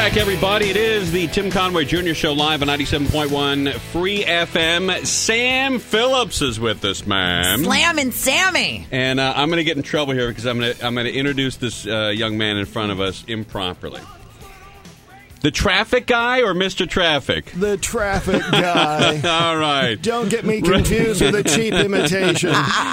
back, everybody. It is the Tim Conway Jr. Show live on 97.1 Free FM. Sam Phillips is with us, ma'am. Slammin' Sammy. And I'm going to get in trouble here because I'm going to introduce this young man in front of us improperly. The traffic guy or Mr. Traffic? The traffic guy. All right. Don't get me confused with a cheap imitation.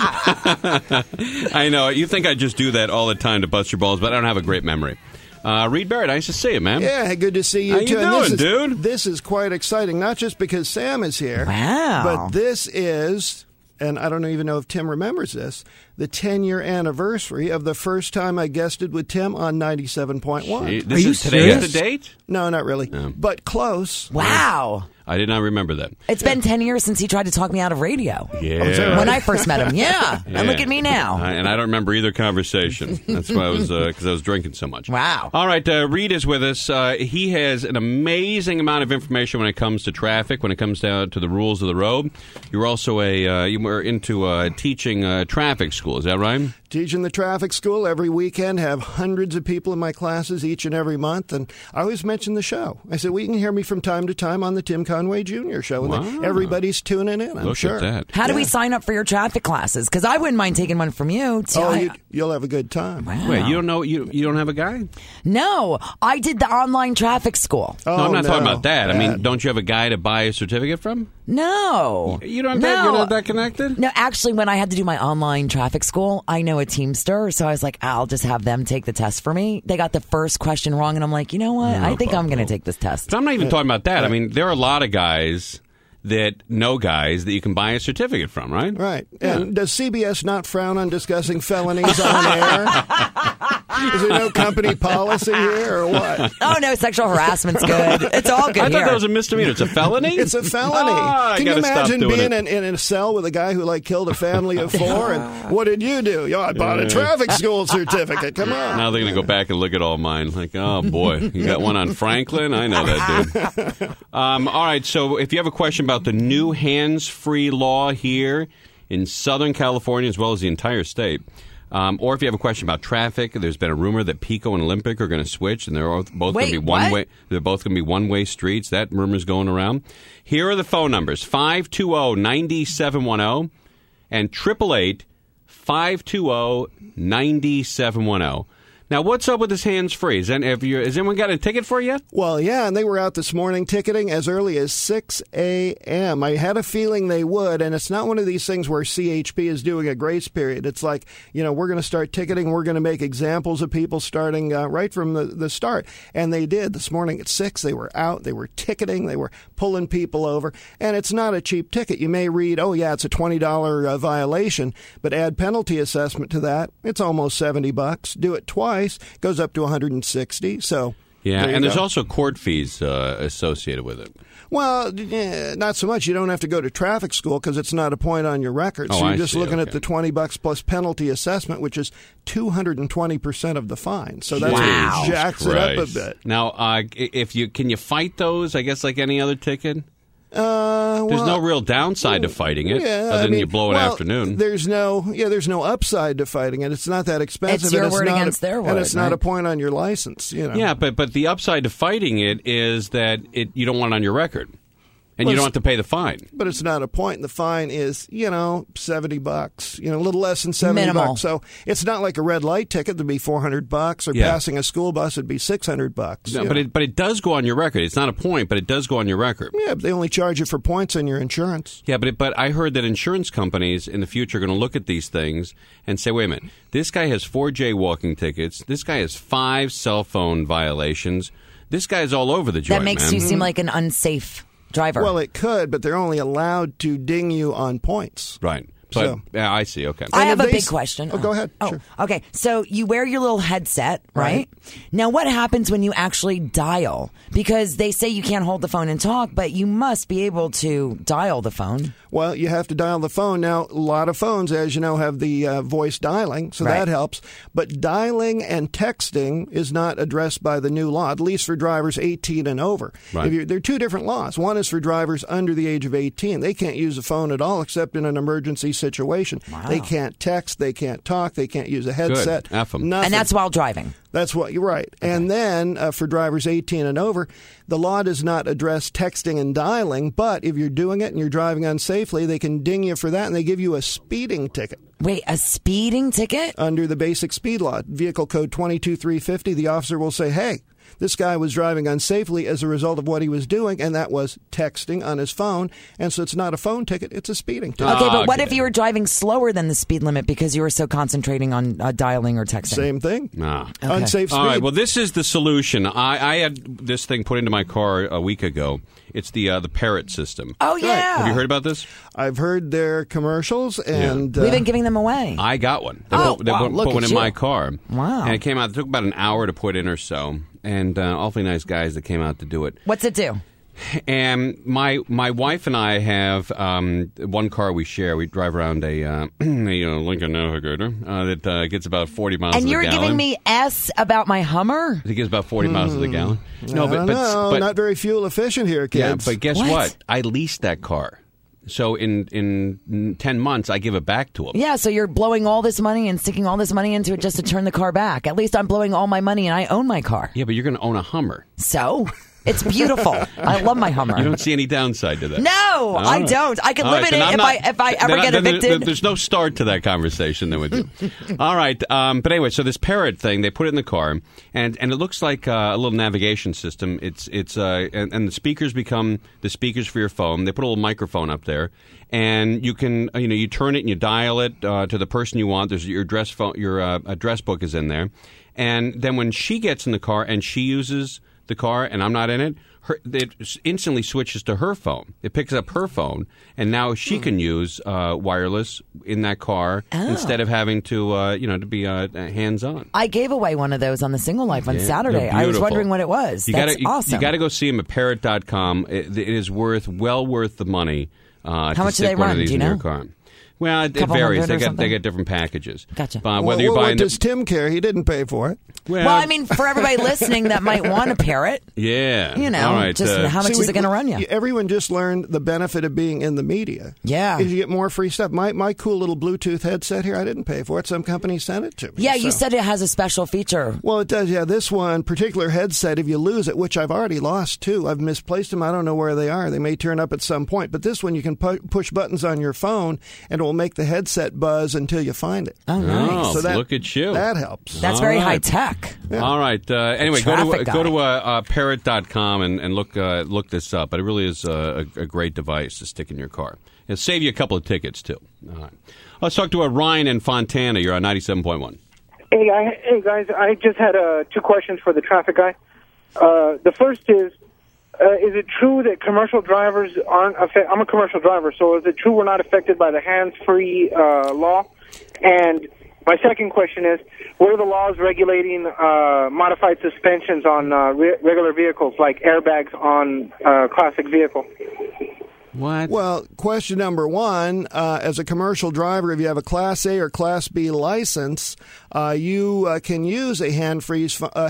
I know. You think I just do that all the time to bust your balls, but I don't have a great memory. Reed Barrett, nice to see you, man. Yeah, good to see you, How too. How you doing, dude? This is quite exciting, not just because Sam is here. Wow. But this is, and I don't even know if Tim remembers this, the 10-year anniversary of the first time I guested with Tim on 97.1. This is today's the date? No, not really, but close. Wow. I did not remember that. It's been 10 years since he tried to talk me out of radio. Yeah. Oh, is that right? When I first met him, yeah. And look at me now. And I don't remember either conversation. That's why I was, because I was drinking so much. Wow. All right, Reed is with us. He has an amazing amount of information when it comes to traffic, when it comes down to the rules of the road. You're also you were into teaching traffic school, is that right? Teaching the traffic school every weekend, have hundreds of people in my classes each and every month, and I always mention the show. I said, well, you can hear me from time to time on the Tim Conway Jr. Show, and everybody's tuning in, I'm sure. Look at that. How do we sign up for your traffic classes? Because I wouldn't mind taking one from you. You'll have a good time. Wow. Wait, you don't know, you don't have a guy? No, I did the online traffic school. No, I'm not talking about that. I mean, don't you have a guy to buy a certificate from? No. You don't have you're not that connected? No, actually, when I had to do my online traffic school, I know a Teamster, so I was like, I'll just have them take the test for me. They got the first question wrong, and I'm like, you know what? I think I'm going to take this test. But I'm not even talking about that. I mean, there are a lot of guys that know guys that you can buy a certificate from, right? Right. And does CBS not frown on discussing felonies on air? Is there no company policy here or what? Oh, no, sexual harassment's good. It's all good I here. thought that was a misdemeanor. It's a felony? It's a felony. I Can you gotta stop imagine doing being it. in a cell with a guy who killed a family of 4? And what did you do? I bought a traffic school certificate. Come on. Now they're going to go back and look at all mine. Like, oh, boy, you got one on Franklin? I know that dude. All right, so if you have a question about the new hands-free law here in Southern California as well as the entire state, or if you have a question about traffic, there's been a rumor that Pico and Olympic are going to switch, and they're both going to be one-way. They're both going to be one-way streets. That rumor's going around. Here are the phone numbers: 520-9710 and 888-520-9710. Now, what's up with this hands-free? Has anyone got a ticket for you yet? Well, yeah, and they were out this morning ticketing as early as 6 a.m. I had a feeling they would, and it's not one of these things where CHP is doing a grace period. It's like, we're going to start ticketing. We're going to make examples of people starting right from the start. And they did. This morning at 6, they were out. They were ticketing. They were pulling people over. And it's not a cheap ticket. You may read, oh, yeah, it's a $20 violation, but add penalty assessment to that, it's almost $70. Do it twice. Goes up to $160. So and there's also court fees associated with it. Well, not so much. You don't have to go to traffic school because it's not a point on your record. So you're just looking at the $20 plus penalty assessment, which is 220% of the fine. So that's what jacks it up a bit. Now, can you fight those? I guess like any other ticket. There's no real downside to fighting it, other than you blow an afternoon. There's no upside to fighting it. It's not that expensive. It's your word against their word, and it's not a point on your license. Yeah, but the upside to fighting it is that you don't want it on your record. And you don't have to pay the fine. But it's not a point. And the fine is, $70, a little less than $70. Minimal. So it's not like a red light ticket that'd be $400 or passing a school bus would be $600. No, but it does go on your record. It's not a point, but it does go on your record. Yeah, but they only charge you for points on your insurance. Yeah, but I heard that insurance companies in the future are going to look at these things and say, wait a minute, this guy has 4 jaywalking tickets. This guy has 5 cell phone violations. This guy's all over the joint, That makes you seem like an unsafe driver. Well, it could, but they're only allowed to ding you on points. Right. But, yeah, I see. Okay. I have a big question. Oh, go ahead. Sure. Okay. So you wear your little headset, right? Now, what happens when you actually dial? Because they say you can't hold the phone and talk, but you must be able to dial the phone. Well, you have to dial the phone. Now, a lot of phones, as you know, have the voice dialing, so that helps. But dialing and texting is not addressed by the new law, at least for drivers 18 and over. Right. There are 2 different laws. One is for drivers under the age of 18. They can't use a phone at all except in an emergency situation. situation. Wow. They can't text, they can't talk, they can't use a headset. Good. F 'em. Nothing. And that's while driving. That's what you're right. Okay. And then for drivers 18 and over, the law does not address texting and dialing, but if you're doing it and you're driving unsafely, they can ding you for that and they give you a speeding ticket. Wait, a speeding ticket? Under the basic speed law, vehicle code 22350, the officer will say, hey, this guy was driving unsafely as a result of what he was doing, and that was texting on his phone. And so it's not a phone ticket, it's a speeding ticket. Okay, but what if you were driving slower than the speed limit because you were so concentrating on dialing or texting? Same thing. Ah. Okay. Unsafe speed. All right, well, this is the solution. I had this thing put into my car a week ago. It's the Parrot system. Oh, yeah. Have you heard about this? I've heard their commercials, and We've been giving them away. I got one. They Oh, put, wow, look put one at in you. my car. Wow. And it came out. It took about an hour to put in or so. And awfully nice guys that came out to do it. What's it do? And my wife and I have one car we share. We drive around a Lincoln Navigator that gets about 40 miles And to the you're gallon. giving me S about my Hummer? It gets about 40 miles to the gallon. no, not very fuel efficient here, kids. Yeah, but guess What? what? I leased that car. So in 10 months, I give it back to them. Yeah, so you're blowing all this money and sticking all this money into it just to turn the car back. At least I'm blowing all my money and I own my car. Yeah, but you're going to own a Hummer. So? It's beautiful. I love my Hummer. You don't see any downside to that. No, I don't. I could live in it if I ever get evicted. There's no start to that conversation then with you. All right. But anyway, so this Parrot thing, they put it in the car, and it looks like a little navigation system. And the speakers become the speakers for your phone. They put a little microphone up there, and you can you turn it and you dial it to the person you want. There's your address book is in there, and then when she gets in the car and she uses the car and I'm not in it, it instantly switches to her phone. It picks up her phone, and now she can use wireless in that car instead of having to be hands-on. I gave away one of those on the Single Life on Saturday. I was wondering what it was. That's awesome. You got to go see them at Parrot.com. It is well worth the money. How to much do stick they one run? Of these Do you in your know? car. Well, it Couple varies. hundred or They get different packages. Gotcha. Whether you're buying what does Tim care? He didn't pay for it. Well, I mean, for everybody listening that might want a Parrot, yeah. All right, just how much is it going to run you? Everyone just learned the benefit of being in the media. Yeah. Is you get more free stuff. My cool little Bluetooth headset here, I didn't pay for it. Some company sent it to me. Yeah, you said it has a special feature. Well, it does. Yeah, this one particular headset, if you lose it, which I've already lost too, I've misplaced them. I don't know where they are. They may turn up at some point. But this one, you can push buttons on your phone, and it will make the headset buzz until you find it. Oh, nice. So look at you. That helps. That's very high tech. Yeah. All right. Anyway, go Traffic to Parrot.com and look this up. But it really is a great device to stick in your car. It'll save you a couple of tickets, too. All right. Let's talk to Ryan in Fontana. You're on 97.1. Hey, guys. I just had two questions for the traffic guy. The first is it true that commercial drivers aren't affected? I'm a commercial driver, so is it true we're not affected by the hands-free law? And my second question is, what are the laws regulating modified suspensions on regular vehicles, like airbags on classic vehicle? What? Well, question number one, as a commercial driver, if you have a Class A or Class B license, you can use a hands-free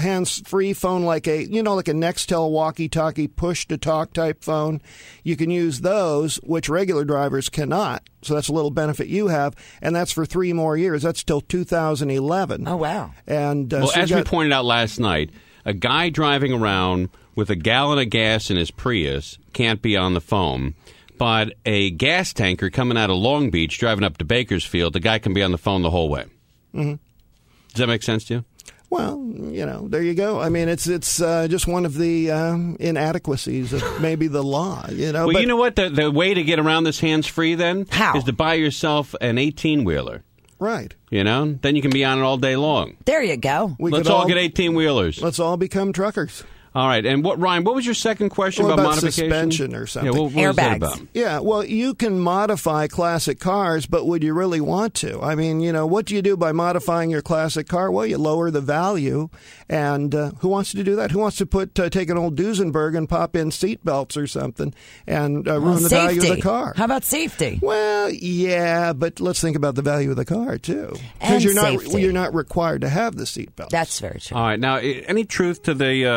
phone like a Nextel walkie-talkie push-to-talk type phone. You can use those, which regular drivers cannot. So that's a little benefit you have, and that's for 3 more years. That's till 2011. Oh, wow. And well, so as we pointed out last night, a guy driving around with a gallon of gas in his Prius can't be on the phone. But a gas tanker coming out of Long Beach, driving up to Bakersfield, the guy can be on the phone the whole way. Mm-hmm. Does that make sense to you? Well, there you go. I mean, it's just one of the inadequacies of maybe the law. Well, you know what? The way to get around this hands-free then is to buy yourself an 18-wheeler. Right. Then you can be on it all day long. There you go. Let's all get 18-wheelers. Let's all become truckers. All right, and Ryan, what was your second question about modification? Suspension or something. Yeah, what Airbags. was that about? Yeah, well, you can modify classic cars, but would you really want to? I mean, what do you do by modifying your classic car? Well, you lower the value, and who wants to do that? Who wants to take an old Duesenberg and pop in seat belts or something and ruin the value of the car? How about safety? Well, yeah, but let's think about the value of the car too, And because you're not required to have the seat belt. That's very true. All right, now any truth to the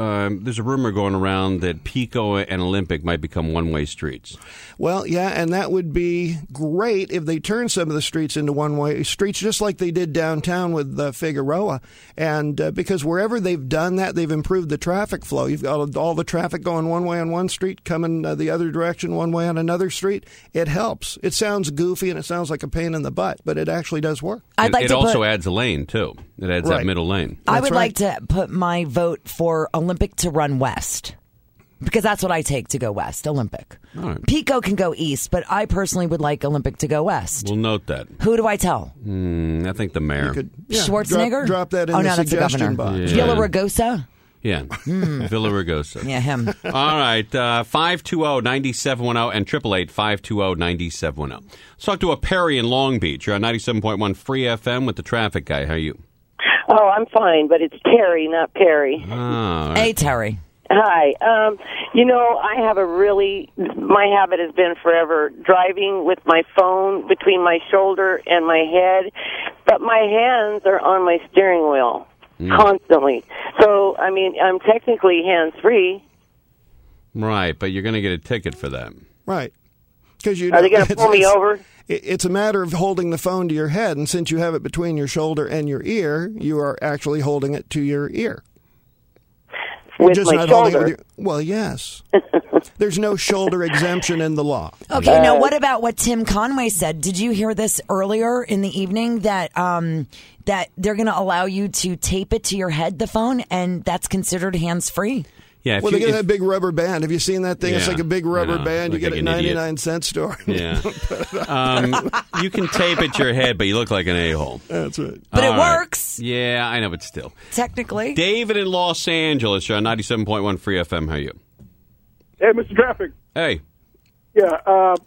there's a rumor going around that Pico and Olympic might become one-way streets. Well, yeah, and that would be great if they turn some of the streets into one-way streets, just like they did downtown with Figueroa. And because wherever they've done that, they've improved the traffic flow. You've got all the traffic going one way on one street, coming the other direction one way on another street. It helps. It sounds goofy and it sounds like a pain in the butt, but it actually does work. It also adds a lane, too. It adds that middle lane. I would like to put my vote for Olympic to run west. Because that's what I take to go west, Olympic. All right. Pico can go east, but I personally would like Olympic to go west. We'll note that. Who do I tell? I think the mayor. Schwarzenegger? Drop that in the suggestion box. Yeah. Villaraigosa? Yeah, Villaraigosa. Yeah, him. All right, 520-9710 and 888-520-9710. Let's talk to a Perry in Long Beach. You're on 97.1 Free FM with the traffic guy. How are you? Oh, I'm fine, but it's Terry, not Perry. Oh, Hey, Terry. Hi. I have my habit has been forever driving with my phone between my shoulder and my head, but my hands are on my steering wheel constantly. So, I'm technically hands-free. Right, but you're going to get a ticket for that. Right. Are they going to pull me over? It's a matter of holding the phone to your head, and since you have it between your shoulder and your ear, you are actually holding it to your ear. With just my not shoulder? holding it with well, yes. There's no shoulder exemption in the law. Okay, now what about what Tim Conway said? Did you hear this earlier in the evening that that they're going to allow you to tape it to your head, the phone, and that's considered hands-free? Yeah, Well, they get that big rubber band. Have you seen that thing? Yeah, It's like a big rubber band. You Look get like it an at idiot. 99-cent store. Yeah. You can tape it to your head, but you look like an a-hole. That's right. But All it right. works, Yeah, I know, but still. technically. David in Los Angeles. You're on 97.1 Free FM. How are you? Hey, Mr. Traffic. Hey. Yeah,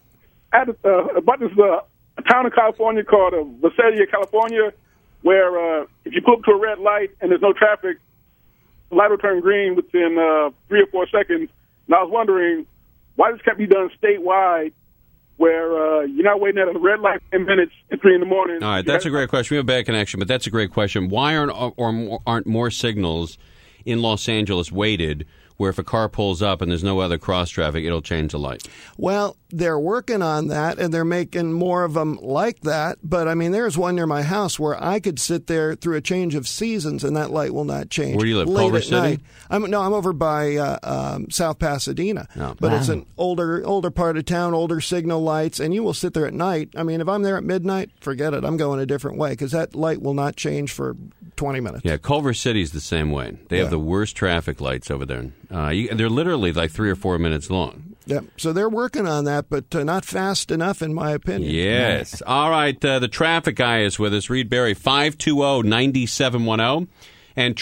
about this town in California called Visalia, California, where if you pull up to a red light and there's no traffic, the light will turn green within 3 or 4 seconds. And I was wondering why this can't be done statewide, where you're not waiting at a red light 10 minutes at 3 in the morning. All right, that's a great question. We have a bad connection, but that's a great question. Why aren't more signals in Los Angeles weighted where if a car pulls up and there's no other cross traffic, it'll change the light? Well, they're working on that, and they're making more of them like that. But, there's one near my house where I could sit there through a change of seasons, and that light will not change. Where do you live, Late Culver at City? night. I'm over by South Pasadena. Oh. But it's an older part of town, older signal lights, and you will sit there at night. If I'm there at midnight, forget it. I'm going a different way because that light will not change for 20 minutes. Yeah, Culver City's the same way. They have the worst traffic lights over there. They're literally like 3 or 4 minutes long. Yeah, so they're working on that, but not fast enough, in my opinion. Yes. All right, the traffic guy is with us, Reed Berry, 520-9710 and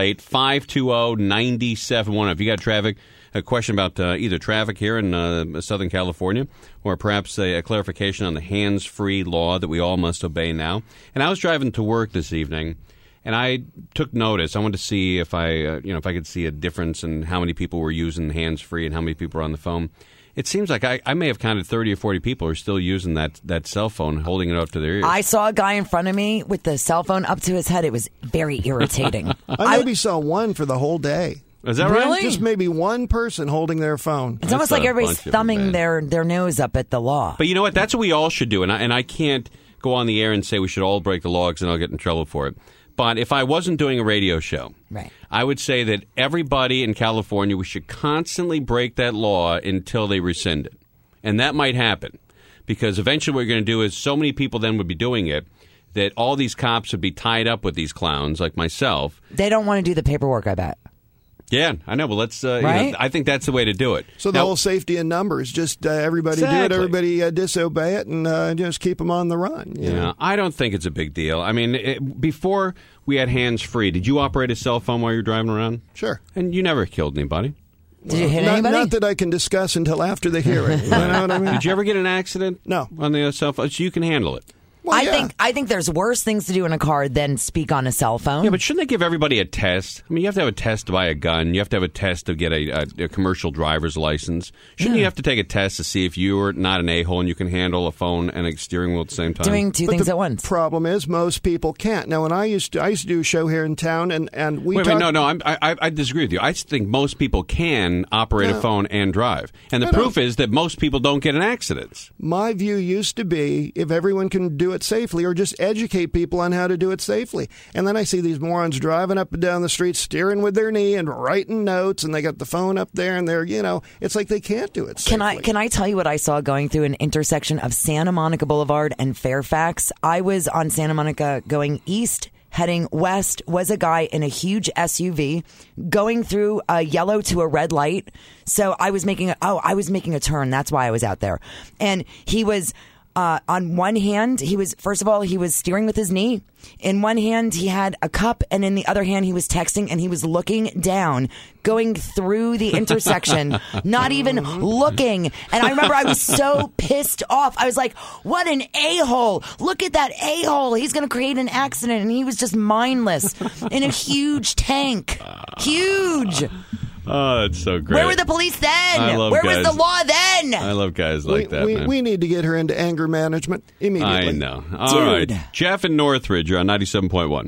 888-520-9710. If you got traffic, a question about either traffic here in Southern California or perhaps a clarification on the hands-free law that we all must obey now. And I was driving to work this evening, and I took notice. I wanted to see if I could see a difference in how many people were using hands-free and how many people were on the phone. It seems like I may have counted 30 or 40 people who are still using that cell phone, holding it up to their ears. I saw a guy in front of me with the cell phone up to his head. It was very irritating. I maybe saw one for the whole day. Is that Really? right? Just maybe one person holding their phone. It's almost That's like a everybody's bunch of thumbing them, their nose up at the law. But you know what? That's what we all should do. And I can't go on the air and say we should all break the law because then I'll get in trouble for it. But if I wasn't doing a radio show, Right. I would say that everybody in California, we should constantly break that law until they rescind it. And that might happen because eventually what we're going to do is so many people then would be doing it that all these cops would be tied up with these clowns like myself. They don't want to do the paperwork, I bet. Yeah, I know. But let's. Right? I think that's the way to do it. So the Now- whole safety in numbers, just everybody do it, Exactly. everybody disobey it, and just keep them on the run. you know? Yeah, I don't think it's a big deal. Before we had hands-free, did you operate a cell phone while you were driving around? Sure. And you never killed anybody. Did you hit Not, anybody? not that I can discuss until after the hearing. You know what I mean? Did you ever get in an accident? No. On the cell phone? So you can handle it. Well, yeah. I think there's worse things to do in a car than speak on a cell phone. Yeah, but shouldn't they give everybody a test? I mean, you have to have a test to buy a gun. You have to have a test to get a commercial driver's license. Shouldn't you have to take a test to see if you're not an a-hole and you can handle a phone and a steering wheel at the same time? Doing two things at once. Problem is, most people can't. Now, when I used to do a show here in town, and we Wait, I disagree with you. I think most people can operate a phone and drive. And the proof is that most people don't get in accidents. My view used to be if everyone can do it safely, or just educate people on how to do it safely. And then I see these morons driving up and down the street, steering with their knee and writing notes, and they got the phone up there, and they're, it's like they can't do it safely. Can I tell you what I saw going through an intersection of Santa Monica Boulevard and Fairfax? I was on Santa Monica going east, heading west, was a guy in a huge SUV going through a yellow to a red light. So I was making a turn. That's why I was out there. And he was, on one hand, he was steering with his knee. In one hand, he had a cup, and in the other hand, he was texting, and he was looking down, going through the intersection, not even looking. And I remember I was so pissed off. I was like, what an a-hole. Look at that a-hole. He's going to create an accident. And he was just mindless in a huge tank. Huge. Oh, that's so great. Where were the police then? Where guys. was the law then? I love guys like that, man. We need to get her into anger management immediately. I know. All right. Jeff in Northridge, you're on 97.1.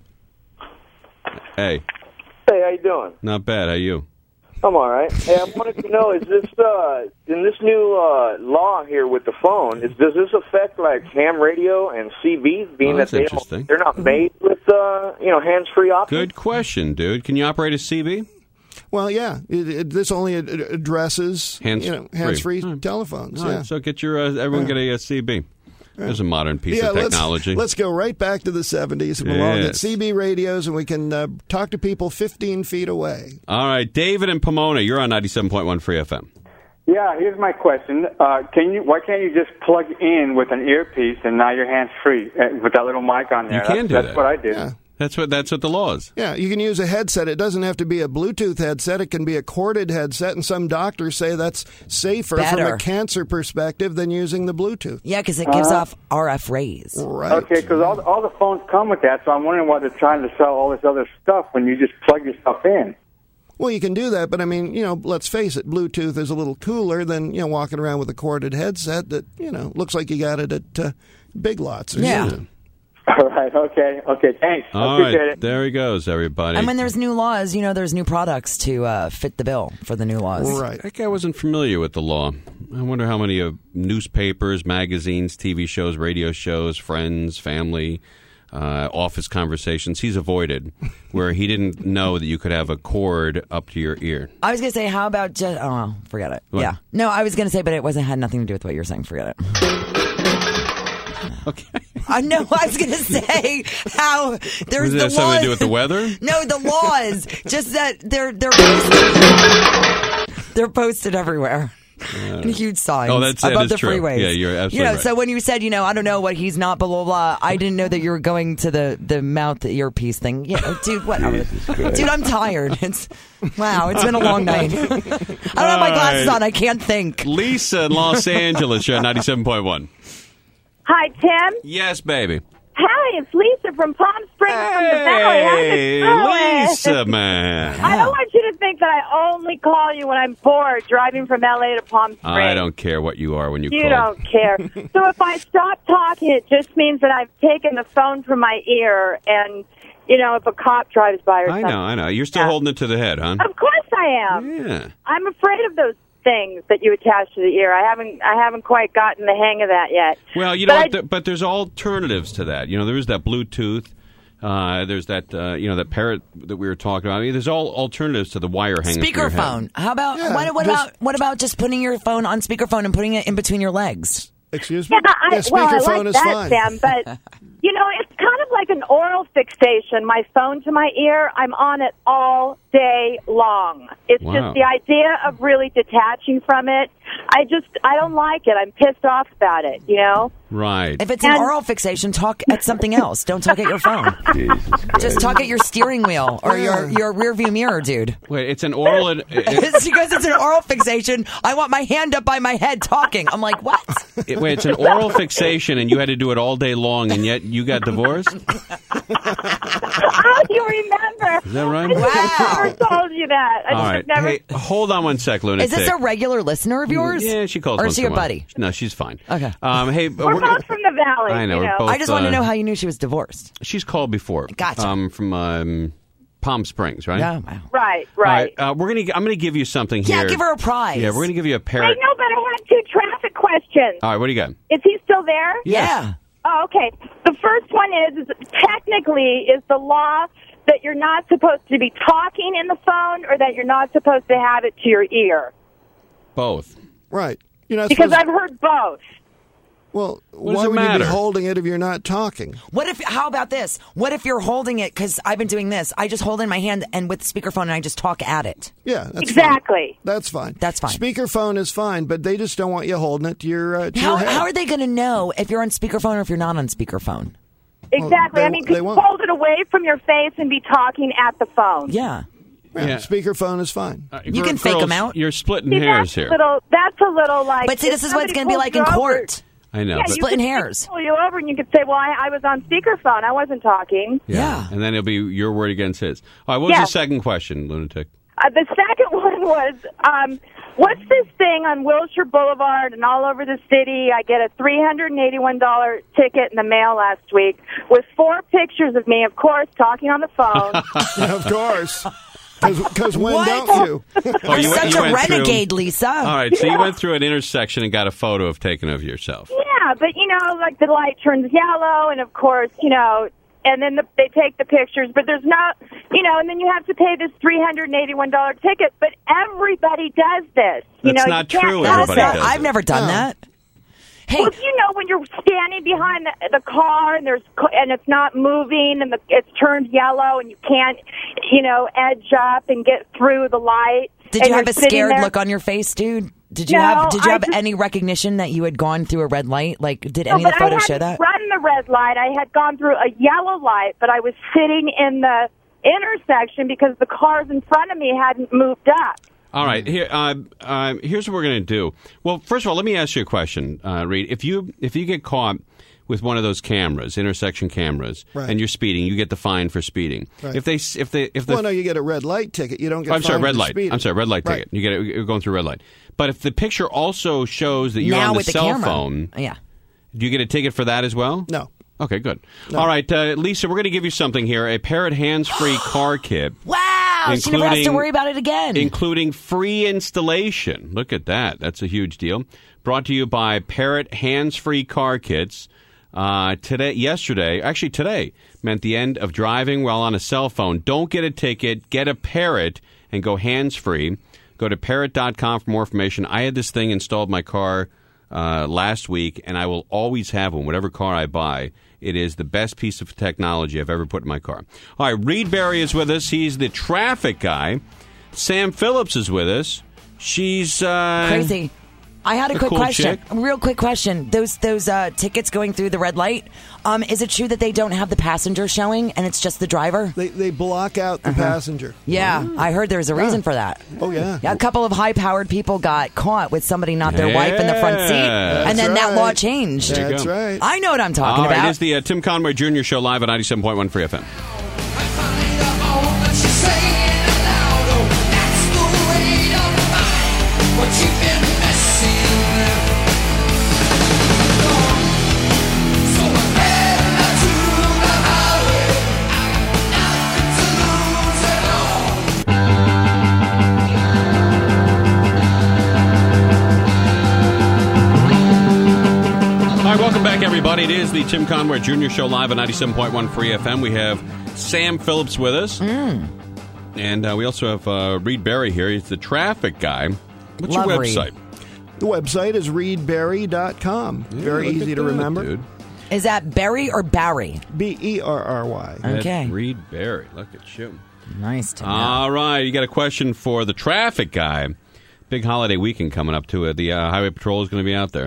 Hey. Hey, how you doing? Not bad. How you? I'm all right. Hey, I wanted to know, is this in this new law here with the phone? Does this affect like ham radio and CB, being that they're not made with hands-free options? Good question, dude. Can you operate a CB? Well, yeah. This only addresses hands-free telephones. All right, so get everyone get a CB. There's a modern piece of technology. Let's go right back to the 70s and belong at CB radios, and we can talk to people 15 feet away. All right, David in Pomona, you're on 97.1 Free FM. Yeah, here's my question. Why can't you just plug in with an earpiece and now you're hands-free with that little mic on there? You can do that. That's what I did. Yeah. That's what the law is. Yeah, you can use a headset. It doesn't have to be a Bluetooth headset. It can be a corded headset, and some doctors say that's safer from a cancer perspective than using the Bluetooth. Yeah, because it gives off RF rays. Right. Okay, because all the phones come with that, so I'm wondering why they're trying to sell all this other stuff when you just plug your stuff in. Well, you can do that, but I mean, let's face it, Bluetooth is a little cooler than, walking around with a corded headset that, looks like you got it at Big Lots or something. All right, okay, thanks. All I appreciate right, it. there he goes, everybody. And when there's new laws, there's new products to fit the bill for the new laws. Right. That guy wasn't familiar with the law. I wonder how many newspapers, magazines, TV shows, radio shows, friends, family, office conversations he's avoided where he didn't know that you could have a cord up to your ear. I was going to say, how about just... Oh, well, forget it. What? Yeah. No, I was going to say, but it had nothing to do with what you were saying. Forget it. Okay. No, I was going to say how there's the laws. Something to do with the weather? No, the laws. Just that they're posted everywhere. In huge signs above the true. freeways. Yeah, you're absolutely right. So when you said, I don't know what he's not, blah, blah, blah, I didn't know that you were going to the mouth earpiece thing. Yeah, dude, whatever. Dude, I'm tired. It's been a long night. I don't have my glasses on. I can't think. Lisa in Los Angeles, you're at 97.1. Hi, Tim. Yes, baby. Hi, it's Lisa from Palm Springs from the Valley. Hey, Lisa, man. I don't want you to think that I only call you when I'm bored driving from L.A. to Palm Springs. I don't care what you are when you call. You don't care. So if I stop talking, it just means that I've taken the phone from my ear and, if a cop drives by or something. I know. You're still holding it to the head, huh? Of course I am. Yeah. I'm afraid of those things that you attach to the ear. I haven't quite gotten the hang of that yet. Well, but there's alternatives to that. There is that Bluetooth. There's that that parrot that we were talking about. I mean, there's all alternatives to the wire hanging. Speakerphone. How about what about just putting your phone on speakerphone and putting it in between your legs? Excuse me? Speakerphone is fine. Sam, but it's kind of like an oral fixation. My phone to my ear, I'm on it all day long. It's just the idea of really detaching from it. I don't like it. I'm pissed off about it, Right. If it's an oral fixation, talk at something else. Don't talk at your phone. Just talk at your steering wheel or your rear view mirror, dude. Wait, it's an oral... It's because it's an oral fixation. I want my hand up by my head talking. I'm like, what? It's an oral fixation, and you had to do it all day long, and yet you got divorced? Oh, you remember? Is that right? I never told you that. All right. Never... Hey, hold on one sec, Lunatic. Is this a regular listener of yours? Yeah, she calls. Or is she a buddy? No, she's fine. Okay. Hey, we're both from the Valley. I know. We're both, I just want to know how you knew she was divorced. She's called before. Gotcha. From Palm Springs, right? Yeah. Wow. Right. I'm gonna give you something here. Yeah, give her a prize. Yeah, we're gonna give you a parrot. Wait, no, but I had 2 traffic questions. All right, what do you got? Is he still there? Yeah. Oh, okay. The first one is technically is the law that you're not supposed to be talking in the phone or that you're not supposed to have it to your ear? Both. Right. Because I've heard both. Well, what why does it would matter? you be holding it if you're not talking? How about this? What if you're holding it, because I've been doing this, I just hold it in my hand and with the speakerphone and I just talk at it. Yeah, that's exactly. Fine. That's fine. That's fine. Speakerphone is fine, but they just don't want you holding it to your head. How are they going to know if you're on speakerphone or if you're not on speakerphone? Exactly. Hold it away from your face and be talking at the phone. Yeah. Yeah. Speakerphone is fine. You can fake them out. You're splitting hairs here. That's a little like... But see, this is what it's going to be like in court. I know. Yeah, splitting hairs. Pull you over and you could say, well, I was on speakerphone. I wasn't talking. Yeah. And then it'll be your word against his. All right, what was the second question, Lunatic? The second one was, what's this thing on Wilshire Boulevard and all over the city? I get a $381 ticket in the mail last week with 4 pictures of me, of course, talking on the phone. Of course. Because when don't you? You're such a renegade, Lisa. All right, so you went through an intersection and got a photo of taken of yourself. Yeah, but, like the light turns yellow, and of course, and then they take the pictures, but there's not, and then you have to pay this $381 ticket, but everybody does this. That's not true, everybody does it. I've never done that. Hey. Well, when you're standing behind the car and it's not moving and it's turned yellow and you can't, edge up and get through the light. Did you have a scared look on your face, dude? Did you have any recognition that you had gone through a red light? Like, did any of the photos show that? I hadn't run the red light. I had gone through a yellow light, but I was sitting in the intersection because the cars in front of me hadn't moved up. All right, here's what we're going to do. Well, first of all, let me ask you a question, Reed. If you get caught with one of those cameras, intersection cameras, and you're speeding, you get the fine for speeding. Right. No, you get a red light ticket. You don't get. I'm sorry, red light. Speeding. I'm sorry, red light ticket. You're going through red light. But if the picture also shows that you're on the cell phone, do you get a ticket for that as well? No. Okay, good. No. All right, Lisa, we're going to give you something here: a Parrot hands-free car kit. Wow, she never has to worry about it again. Including free installation. Look at that. That's a huge deal. Brought to you by Parrot hands-free car kits. Today meant the end of driving while on a cell phone. Don't get a ticket. Get a Parrot and go hands-free. Go to parrot.com for more information. I had this thing installed in my car last week, and I will always have one, whatever car I buy. It is the best piece of technology I've ever put in my car. All right, Reed Berry is with us. He's the traffic guy. Sam Phillips is with us. She's crazy. I had a quick question. A real quick question. Those tickets going through the red light, is it true that they don't have the passenger showing and it's just the driver? They block out the passenger. Yeah, I heard there's a reason for that. Oh, yeah. A couple of high-powered people got caught with somebody not their wife in the front seat, and then that law changed. That's right. I know what I'm talking about. It is the Tim Conway Jr. Show live at 97.1 Free FM. Welcome back, everybody. It is the Tim Conway Jr. Show live at 97.1 Free FM. We have Sam Phillips with us. And we also have Reed Berry here. He's the traffic guy. What's your website? The website is reedberry.com. Very easy to remember. Dude. Is that Berry or Barry? Berry. Okay. Reed Berry. Look at you. Nice to know. All right. You got a question for the traffic guy. Big holiday weekend coming up to it. The Highway Patrol is going to be out there, huh?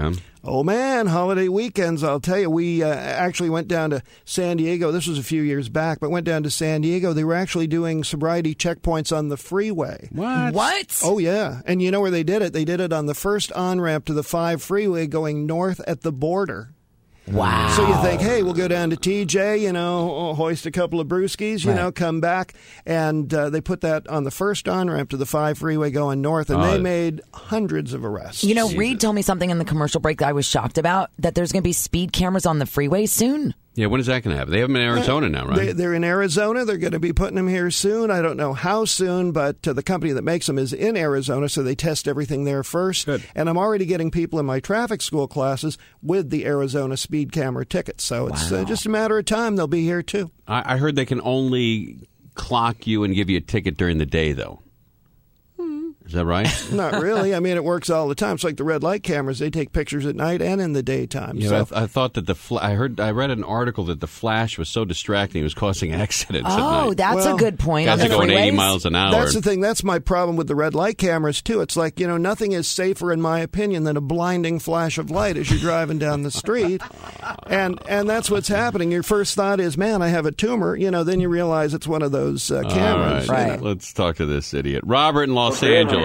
Oh, man, holiday weekends, I'll tell you. We actually went down to San Diego. This was a few years back, but went down to San Diego. They were actually doing sobriety checkpoints on the freeway. What? Oh, yeah. And you know where they did it? They did it on the first on-ramp to the 5 freeway going north at the border. Wow. So you think, hey, we'll go down to TJ, hoist a couple of brewskis, come back. And they put that on the first on-ramp to the 5 freeway going north, and they made hundreds of arrests. Reed told me something in the commercial break that I was shocked about, that there's going to be speed cameras on the freeway soon. Yeah, when is that going to happen? They have them in Arizona now, right? They're in Arizona. They're going to be putting them here soon. I don't know how soon, but the company that makes them is in Arizona, so they test everything there first. Good. And I'm already getting people in my traffic school classes with the Arizona speed camera tickets. So it's just a matter of time. They'll be here, too. I heard they can only clock you and give you a ticket during the day, though. Is that right? Not really. I mean, it works all the time. It's like the red light cameras. They take pictures at night and in the daytime. Yeah, so. I thought that I read an article that the flash was so distracting it was causing accidents at night. Oh, that's a good point. Guys are going 80 miles an hour. That's the thing. That's my problem with the red light cameras, too. It's like, nothing is safer, in my opinion, than a blinding flash of light as you're driving down the street. And that's what's happening. Your first thought is, man, I have a tumor. Then you realize it's one of those cameras. Right. Let's talk to this idiot. Robert in Los Angeles.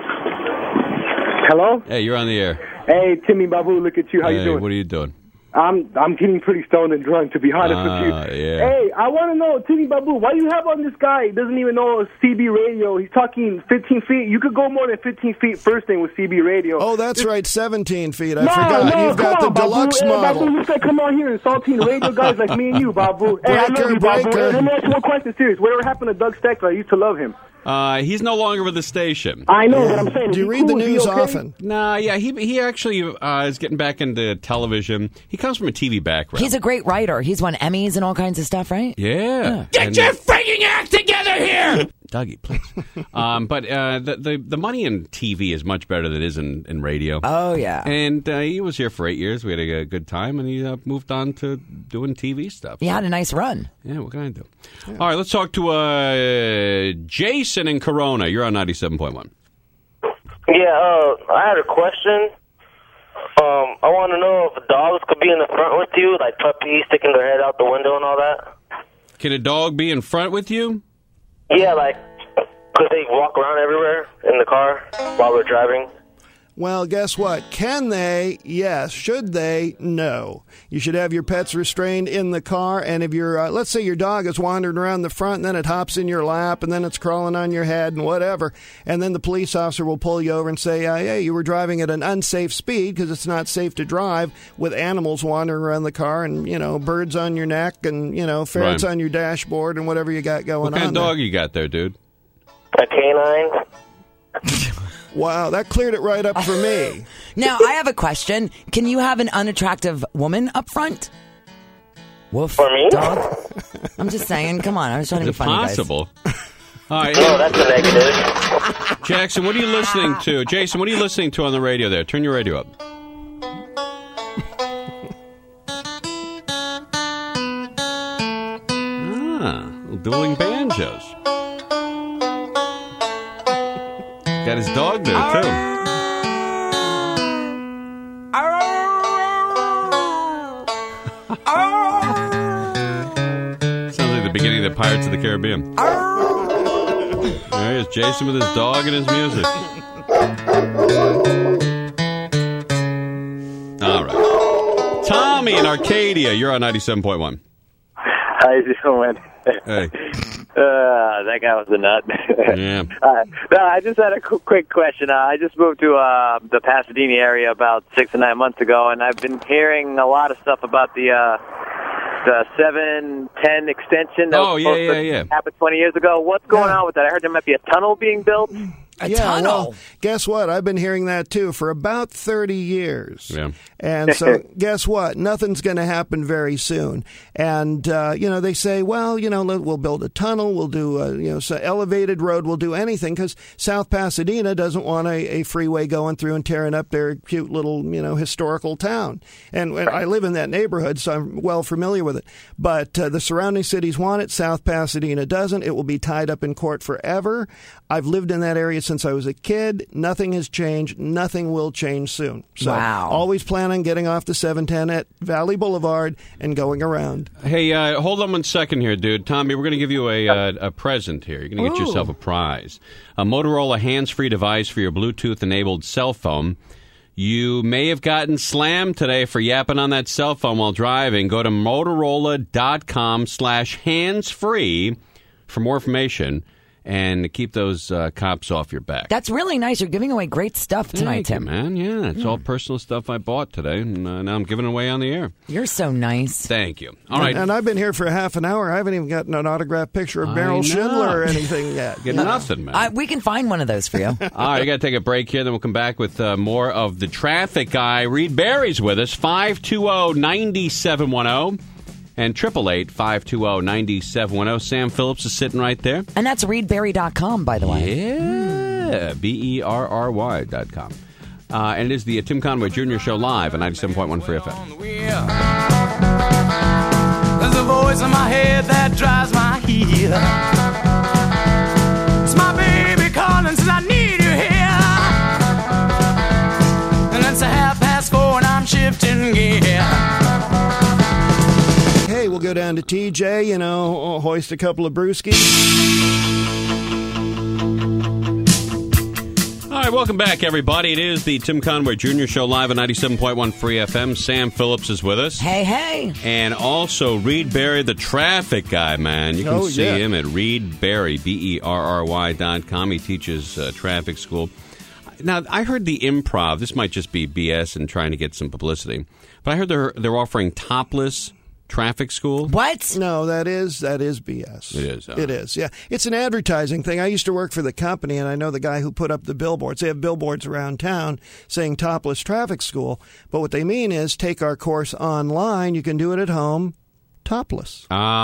Hello? Hey, you're on the air. Hey, Timmy Babu, look at you. How you doing? What are you doing? I'm getting pretty stoned and drunk, to be honest with you. Yeah. Hey, I want to know, Timmy Babu, why you have on this guy who doesn't even know CB radio? He's talking 15 feet. You could go more than 15 feet first thing with CB radio. Oh, that's right, 17 feet. I forgot. You've got the deluxe model. Babu, you said come on here insulting radio guys like me and you, Babu. Hey, I love you, Babu. Hey, let me ask you one question, serious. Whatever happened to Doug Steckler? I used to love him. He's no longer with the station. I know what I'm saying. Do you read the news often? Nah, yeah, he actually is getting back into television. He comes from a TV background. He's a great writer. He's won Emmys and all kinds of stuff, right? Yeah. Get your freaking act together here! Dougie, please. But the money in TV is much better than it is in radio. Oh, yeah. And he was here for 8 years. We had a good time, and he moved on to doing TV stuff. He had a nice run. Yeah, what can I do? Yeah. All right, let's talk to Jason in Corona. You're on 97.1. Yeah, I had a question. I want to know if dogs could be in the front with you, like puppies sticking their head out the window and all that. Can a dog be in front with you? Yeah, like, could they walk around everywhere in the car while we're driving? Well, guess what? Can they? Yes. Should they? No. You should have your pets restrained in the car, and if you're, let's say your dog is wandering around the front, and then it hops in your lap, and then it's crawling on your head and whatever, and then the police officer will pull you over and say, hey, you were driving at an unsafe speed because it's not safe to drive with animals wandering around the car and, birds on your neck and, ferrets on your dashboard and whatever you got going on. What kind of dog you got there, dude? A canine. Wow, that cleared it right up for me. Now, I have a question. Can you have an unattractive woman up front? Woof. For me? Dog? I'm just saying. Come on. I was trying to be funny, guys. Is it possible? All right. No, that's a negative. Jackson, what are you listening to? Jason, what are you listening to on the radio there? Turn your radio up. Dueling banjos. Got his dog there, too. Sounds like the beginning of the Pirates of the Caribbean. There's Jason with his dog and his music. All right. Tommy in Arcadia, you're on 97.1. How you doing? Hey. That guy was a nut. Yeah. No, I just had a quick question. I just moved to the Pasadena area about 6 or 9 months ago, and I've been hearing a lot of stuff about the 710 extension that was supposed to happen 20 years ago. What's going on with that? I heard there might be a tunnel being built. A tunnel? Well, guess what? I've been hearing that, too, for about 30 years. Yeah. And so guess what? Nothing's going to happen very soon. And, they say, well, we'll build a tunnel. We'll do, so elevated road. We'll do anything because South Pasadena doesn't want a freeway going through and tearing up their cute little, historical town. And I live in that neighborhood, so I'm well familiar with it. But the surrounding cities want it. South Pasadena doesn't. It will be tied up in court forever. I've lived in that area since I was a kid. Nothing has changed. Nothing will change soon. So always plan on getting off the 710 at Valley Boulevard and going around. Hey, hold on 1 second here, dude. Tommy, we're going to give you a present here. You're going to get yourself a prize. A Motorola hands-free device for your Bluetooth-enabled cell phone. You may have gotten slammed today for yapping on that cell phone while driving. Go to Motorola.com/handsfree for more information and keep those cops off your back. That's really nice. You're giving away great stuff tonight, Tim. Man. Yeah, it's all personal stuff I bought today, and now I'm giving it away on the air. You're so nice. Thank you. All right. And I've been here for half an hour. I haven't even gotten an autographed picture of Beryl Schindler or anything yet. Get nothing, man. We can find one of those for you. All right, I got to take a break here, then we'll come back with more of the traffic guy. Reed Barry's with us, 520-9710. And 888-520-9710. Sam Phillips is sitting right there. And that's reedberry.com, by the way. Yeah, BERRY.com. And it is the Tim Conway Jr. Show live on 97.1 Free FM. There's a voice in my head that drives my heel. It's my baby calling, says I need you here. And it's 4:30 and I'm shifting gear. Hey, we'll go down to TJ, hoist a couple of brewskis. All right, welcome back, everybody. It is the Tim Conway Jr. Show live on 97.1 Free FM. Sam Phillips is with us. Hey, hey. And also Reed Barry, the traffic guy, man. You can see him at Reed Barry, BERRY.com. He teaches traffic school. Now, I heard the Improv. This might just be BS and trying to get some publicity. But I heard they're offering topless traffic school. What? No, that is BS. It is. It is, yeah. It's an advertising thing. I used to work for the company, and I know the guy who put up the billboards. They have billboards around town saying topless traffic school. But what they mean is take our course online. You can do it at home, topless.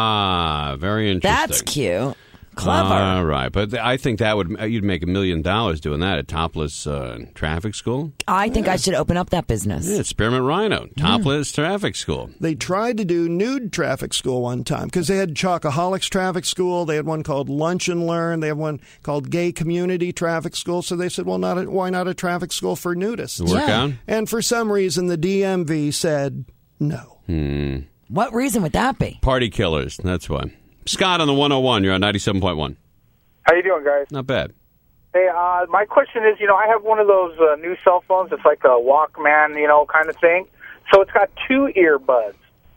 Ah, very interesting. That's cute. Clever. All right, but I think you'd make $1 million doing that at topless traffic school. I think I should open up that business. Yeah, Spearmint Rhino, topless traffic school. They tried to do nude traffic school one time because they had Chocoholics Traffic School. They had one called Lunch and Learn. They have one called Gay Community Traffic School. So they said, well, why not a traffic school for nudists? Work out? And for some reason, the DMV said no. What reason would that be? Party killers, that's why. Scott on the 101, you're on 97.1. How you doing, guys? Not bad. Hey, my question is, I have one of those new cell phones. It's like a Walkman, kind of thing. So it's got 2 earbuds.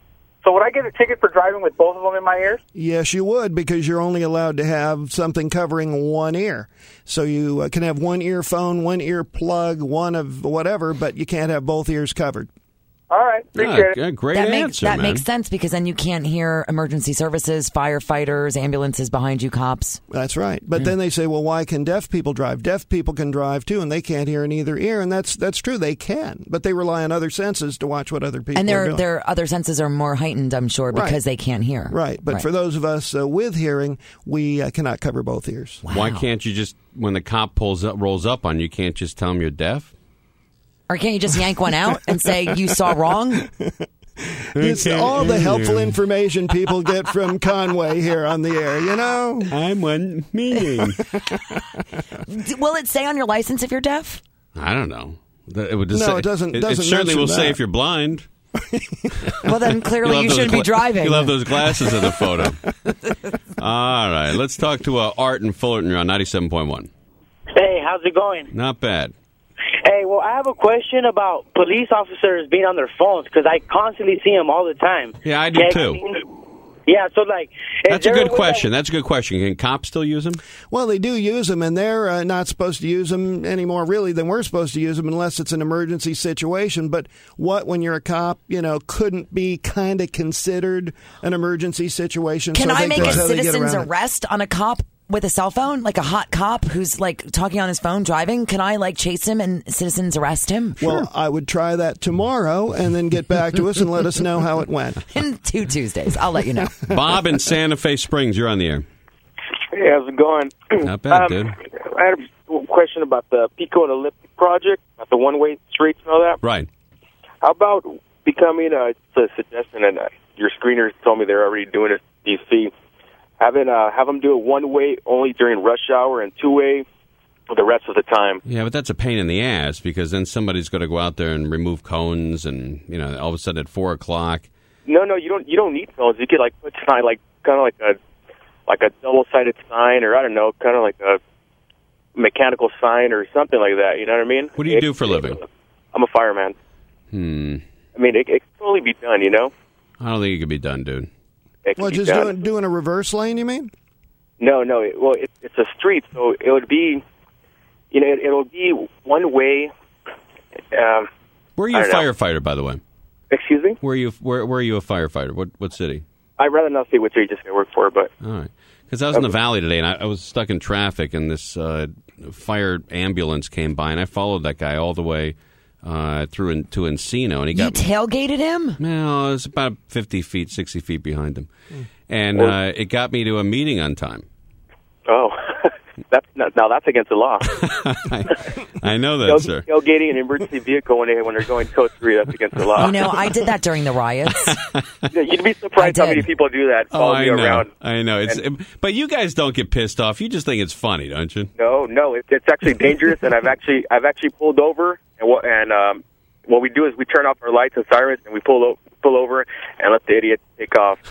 So would I get a ticket for driving with both of them in my ears? Yes, you would, because you're only allowed to have something covering one ear. So you can have one earphone, one ear plug, one of whatever, but you can't have both ears covered. All right, appreciate it. Great answer, That man. makes sense because then you can't hear emergency services, firefighters, ambulances behind you, cops. That's right. But then they say, well, why can deaf people drive? Deaf people can drive, too, and they can't hear in either ear. And that's true. They can. But they rely on other senses to watch what other people are doing. And their other senses are more heightened, I'm sure, because they can't hear. Right. But for those of us with hearing, we cannot cover both ears. Wow. Why can't you just, when the cop rolls up on you, can't just tell him you're deaf? Or can't you just yank one out and say, you saw wrong? It's all the helpful information people get from Conway here on the air, I'm one meaning. Will it say on your license if you're deaf? I don't know. No, it doesn't. It certainly will mention say that. if you're blind. Well, then clearly you shouldn't be driving. You'll have those glasses in the photo. All right. Let's talk to Art in Fullerton. You're on 97.1. Hey, how's it going? Not bad. Hey, well, I have a question about police officers being on their phones because I constantly see them all the time. Yeah, I do too. Yeah, so that's a good question. That's a good question. Can cops still use them? Well, they do use them, and they're not supposed to use them any more, really, than we're supposed to use them unless it's an emergency situation. But when you're a cop, couldn't be kind of considered an emergency situation. Can I make a citizen's arrest arrest on a cop with a cell phone, like a hot cop who's talking on his phone driving? Can I chase him and citizens arrest him? Well, I would try that tomorrow and then get back to us and let us know how it went. In 2 Tuesdays, I'll let you know. Bob in Santa Fe Springs, you're on the air. Hey, how's it going? Not bad, dude. I had a question about the Pico and Olympic project, about the one-way streets and all that. Right. How about becoming a suggestion, and your screeners told me they're already doing it in D.C., have them do it one-way only during rush hour and two-way the rest of the time. Yeah, but that's a pain in the ass because then somebody's got to go out there and remove cones, and all of a sudden at 4 o'clock. No, you don't need cones. You could put sign kind of like a double-sided sign, or I don't know, kind of like a mechanical sign or something like that. You know what I mean? What do you do for a living? I'm a fireman. I mean, it could totally be done. I don't think it could be done, dude. Well, just doing a reverse lane, you mean? No. It's a street, so it would be, it'll be one way. Where are you a firefighter, by the way? Excuse me? Where are you a firefighter? What city? I'd rather not say which agency I work for, but... All right. Because I was in the valley today, and I was stuck in traffic, and this fire ambulance came by, and I followed that guy all the way through to Encino. And you tailgated him? No, it was about 50 feet, 60 feet behind him. And it got me to a meeting on time. Oh. That's against the law. I know that, sir. Tailgating an emergency vehicle when they're going code 3, that's against the law. I did that during the riots. You'd be surprised how many people do that. Follow me around. I know. But you guys don't get pissed off. You just think it's funny, don't you? No. It's actually dangerous, and I've actually pulled over, and what we do is we turn off our lights and sirens, and we pull over and let the idiot take off.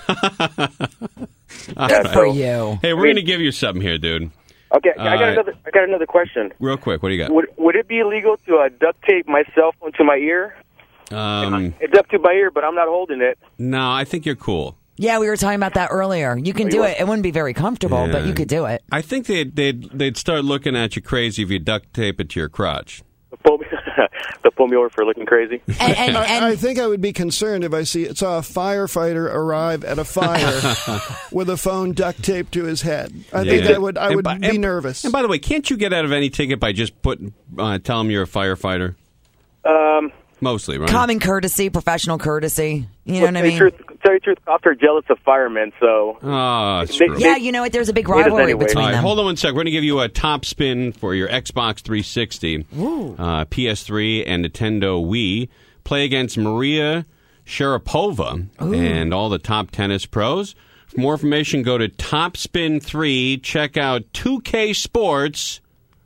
Good for you. Hey, we're going to give you something here, dude. Okay, I got another question. Real quick, what do you got? Would it be illegal to duct tape my cell phone to my ear? It's up to my ear, but I'm not holding it. No, I think you're cool. Yeah, we were talking about that earlier. You can do it. It wouldn't be very comfortable, but you could do it. I think they'd start looking at you crazy if you duct tape it to your crotch. They'll pull me over for looking crazy. And I think I would be concerned if I saw a firefighter arrive at a fire with a phone duct taped to his head. I think I would be nervous. And by the way, can't you get out of any ticket by just tell them you're a firefighter? Mostly, right? Common courtesy, professional courtesy. You know what I mean? Tell you the truth, cops are jealous of firemen, so... Yeah, you know what? There's a big rivalry between them. Hold on one sec. We're going to give you a top spin for your Xbox 360, PS3, and Nintendo Wii. Play against Maria Sharapova and all the top tennis pros. For more information, go to Top Spin 3. Check out 2K Sports...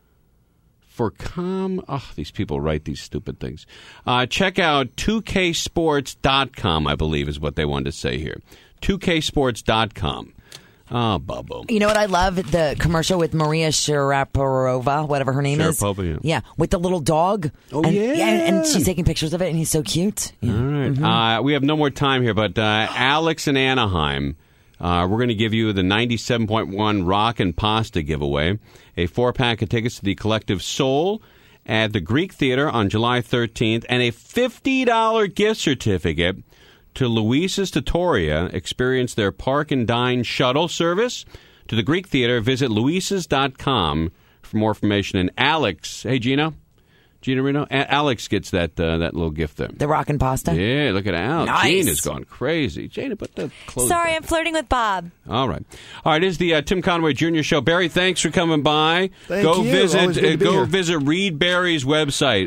these people write these stupid things. Check out 2ksports.com, I believe is what they wanted to say here. 2ksports.com. Oh, Bubbo. You know what I love? The commercial with Maria Sharapova, whatever her name is. Sharapova, yeah, with the little dog. Oh, and she's taking pictures of it, and he's so cute. Yeah. All right. We have no more time here, but Alex in Anaheim, we're going to give you the 97.1 Rock and Pasta giveaway. A 4-pack of tickets to the Collective Soul at the Greek Theater on July 13th, and a $50 gift certificate to Luisa's Trattoria. Experience their Park and Dine shuttle service to the Greek Theater. Visit luisas.com for more information. And Alex, hey, Gina Reno, Alex gets that little gift there. The rock and pasta? Yeah, look at Alex. Nice. Gina's gone crazy. Gina, put the clothes Sorry, back. I'm flirting with Bob. All right. It is the Tim Conway Jr. Show. Barry, thanks for coming by. Thank you. Visit Reed Barry's website,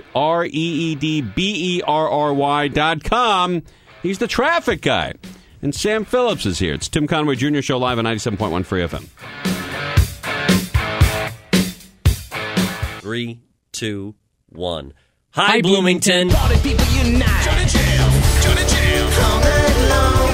ReedBerry.com. He's the traffic guy. And Sam Phillips is here. It's Tim Conway Jr. Show live on 97.1 Free FM. 3, 2, 1. Hi, Bloomington. Party people unite. Johnny Jam. All night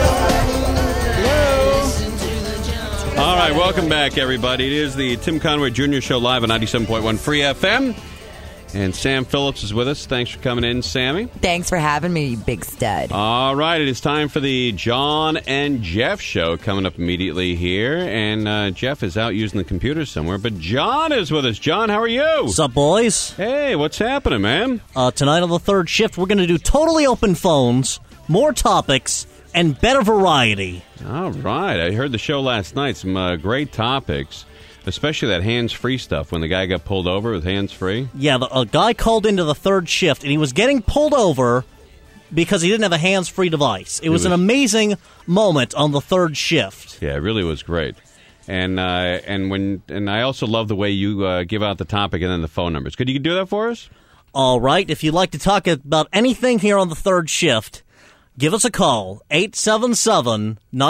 long. All right, welcome back, everybody. It is the Tim Conway Jr. Show live on 97.1 Free FM. And Sam Phillips is with us. Thanks for coming in, Sammy. Thanks for having me, you big stud. All right, it is time for the John and Jeff Show coming up immediately here. And Jeff is out using the computer somewhere, but John is with us. John, how are you? What's up, boys? Hey, what's happening, man? Tonight on the third shift, we're going to do totally open phones, more topics, and better variety. All right. I heard the show last night. Some great topics. Especially that hands-free stuff, when the guy got pulled over with hands-free. Yeah, a guy called into the third shift, and he was getting pulled over because he didn't have a hands-free device. It was an amazing moment on the third shift. Yeah, it really was great. And I also love the way you give out the topic and then the phone numbers. Could you do that for us? All right. If you'd like to talk about anything here on the third shift, give us a call,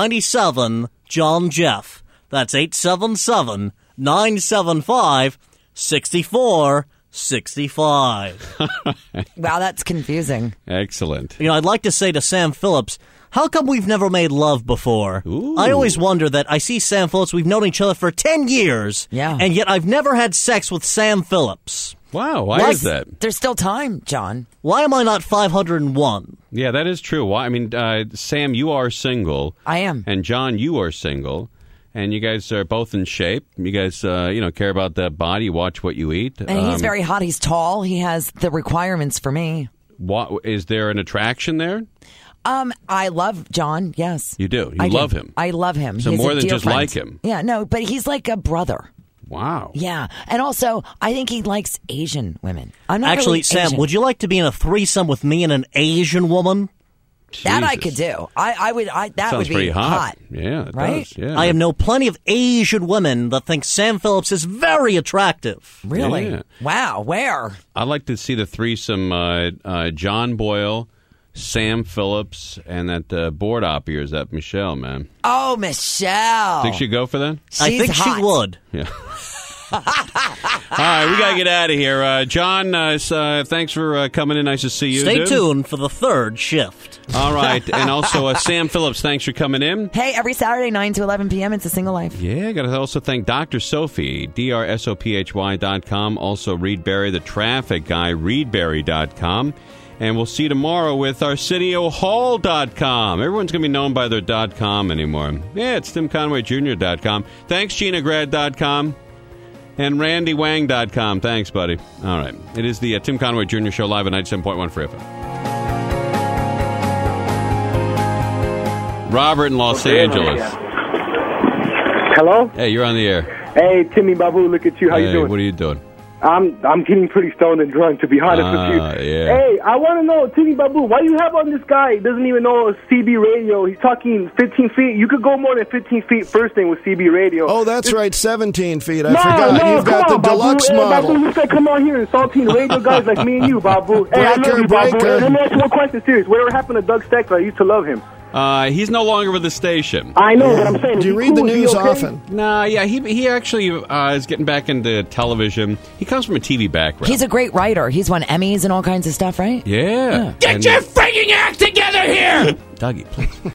877-97-JOHN-JEFF. That's 877-975-2533. 64, 65. Wow, that's confusing. Excellent. You know, I'd like to say to Sam Phillips, how come we've never made love before? Ooh. I always wonder that. I see Sam Phillips, we've known each other for 10 years, and yet I've never had sex with Sam Phillips. Wow, why is that? There's still time, John. Why am I not 501? Yeah, that is true. Why? I mean, Sam, you are single. I am. And John, you are single. And you guys are both in shape. You guys, care about that body, watch what you eat. And he's very hot. He's tall. He has the requirements for me. What, is there an attraction there? I love John, yes. You do? You love him? I love him. So he's more a than dear just friend. like him? Yeah, no, but he's like a brother. Wow. Yeah. And also, I think he likes Asian women. I'm not Actually, really Sam, Asian. would you like to be in a threesome with me and an Asian woman? That I could do. I would. That Sounds would be pretty hot. Yeah, it right? does. Yeah. I have known plenty of Asian women that think Sam Phillips is very attractive. Really? Yeah. Wow. Where? I'd like to see the threesome, John Boyle, Sam Phillips, and that board op ears, that Michelle, man. Oh, Michelle. Think she'd go for that? I think hot. she would. Yeah. All right, we got to get out of here. John, thanks for coming in. Nice to see you. Stay tuned for the third shift. All right. And also, Sam Phillips, thanks for coming in. Hey, every Saturday, 9 to 11 p.m., it's A Single Life. Yeah, got to also thank Dr. Sophie, DrSophy.com. Also, Reed Berry, the traffic guy, reedberry.com. And we'll see you tomorrow with ArsenioHall.com. Everyone's going to be known by their .com anymore. Yeah, it's TimConwayJr.com. Thanks, GinaGrad.com. And RandyWang.com. Thanks, buddy. All right. It is the Tim Conway Jr. Show live at 97.1 Free FM. Robert in Los Angeles. Hello? Hey, you're on the air. Hey, Timmy Babu, look at you. How you doing? What are you doing? I'm getting pretty stoned and drunk, to be honest with you. Yeah. Hey, I want to know, Timmy Babu, why you have on this guy who doesn't even know CB radio? He's talking 15 feet. You could go more than 15 feet first thing with CB radio. Oh, that's right, 17 feet. I forgot. You've got the deluxe model. Babu, you said come on here insulting radio guys like me and you, Babu. Hey, I love you, Babu. Hey, let me ask you one question, serious. Whatever happened to Doug Steckler? I used to love him. He's no longer with the station. I know what I'm saying. Do you read the news often? Nah, yeah, he actually is getting back into television. He comes from a TV background. He's a great writer. He's won Emmys and all kinds of stuff, right? Yeah. Get your freaking act together here! Dougie, please.